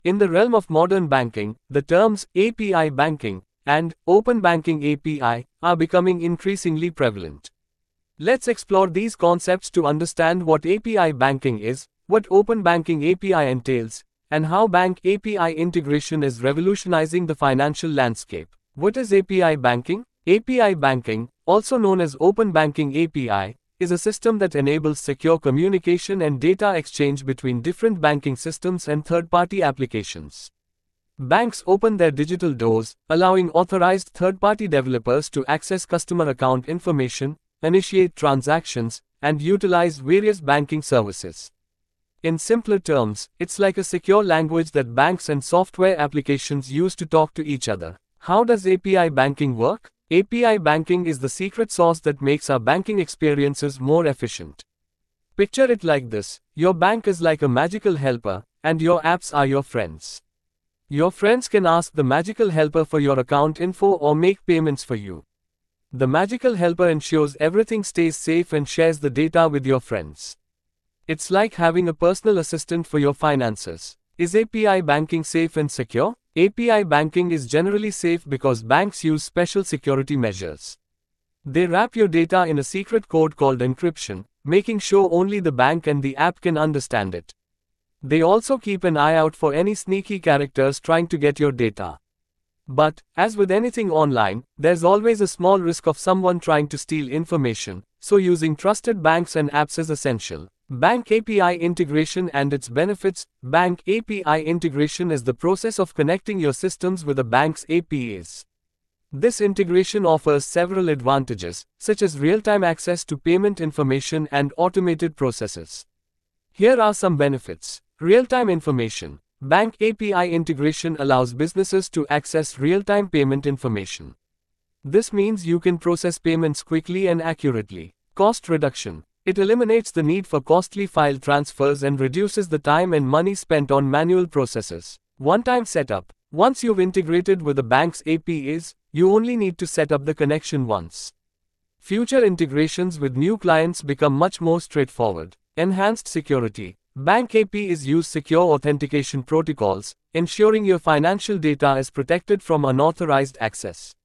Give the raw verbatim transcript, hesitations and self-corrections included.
In the realm of modern banking, the terms A P I banking and Open Banking A P I are becoming increasingly prevalent. Let's explore these concepts to understand what A P I banking is, what Open Banking A P I entails, and how bank A P I integration is revolutionizing the financial landscape. What is A P I banking? A P I banking, also known as Open Banking A P I, is a system that enables secure communication and data exchange between different banking systems and third-party applications. Banks open their digital doors, allowing authorized third-party developers to access customer account information, initiate transactions, and utilize various banking services. In simpler terms, it's like a secure language that banks and software applications use to talk to each other. How does A P I banking work? A P I banking is the secret sauce that makes our banking experiences more efficient. Picture it like this: your bank is like a magical helper, and your apps are your friends. Your friends can ask the magical helper for your account info or make payments for you. The magical helper ensures everything stays safe and shares the data with your friends. It's like having a personal assistant for your finances. Is A P I banking safe and secure? A P I banking is generally safe because banks use special security measures. They wrap your data in a secret code called encryption, making sure only the bank and the app can understand it. They also keep an eye out for any sneaky characters trying to get your data. But, as with anything online, there's always a small risk of someone trying to steal information, so using trusted banks and apps is essential. Bank A P I integration and its benefits. Bank A P I integration is the process of connecting your systems with a bank's A P Is. This integration offers several advantages, such as real-time access to payment information and automated processes. Here are some benefits. Real-time information. Bank A P I integration allows businesses to access real-time payment information. This means you can process payments quickly and accurately. Cost reduction. It eliminates the need for costly file transfers and reduces the time and money spent on manual processes. One-time setup. Once you've integrated with the bank's A P Is, you only need to set up the connection once. Future integrations with new clients become much more straightforward. Enhanced security. Bank A P Is use secure authentication protocols, ensuring your financial data is protected from unauthorized access.